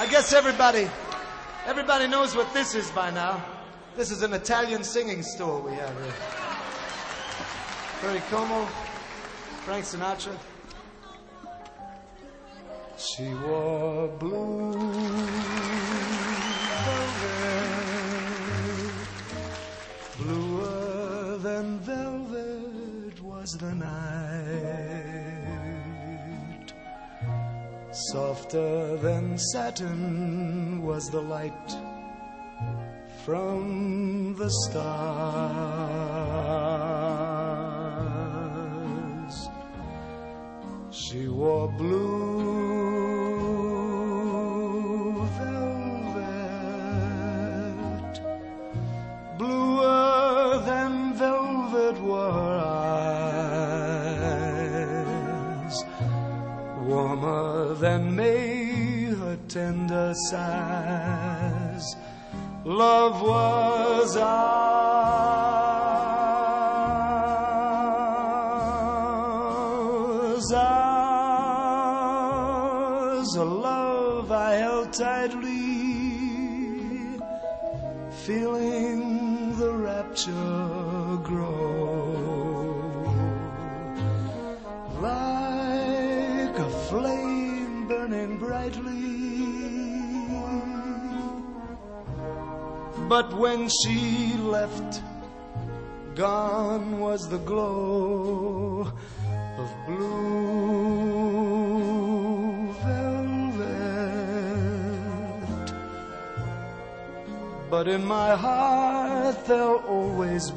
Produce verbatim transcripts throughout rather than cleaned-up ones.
I guess everybody, everybody knows what this is by now. This is an Italian singing stool we have here. Perry Como, Frank Sinatra. She wore blue velvet, bluer than velvet was the night, softer than satin was the light from the stars. She wore blue velvet, bluer than velvet were her eyes, warmer than May her tender sighs. Love was ours, ours, a love I held tightly, feeling the rapture grow, like a flame burning brightly. But when she left, gone was the glow of blue velvet. But in my heart there'll always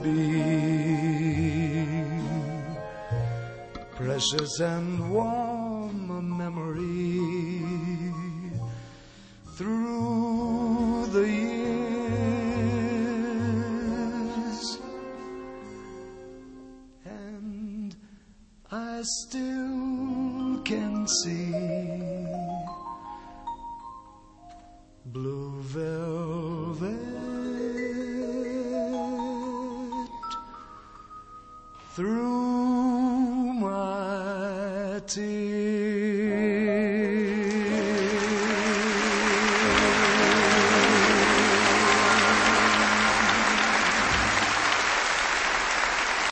be precious and warm a memory through the years. I still can see blue velvet through my tears.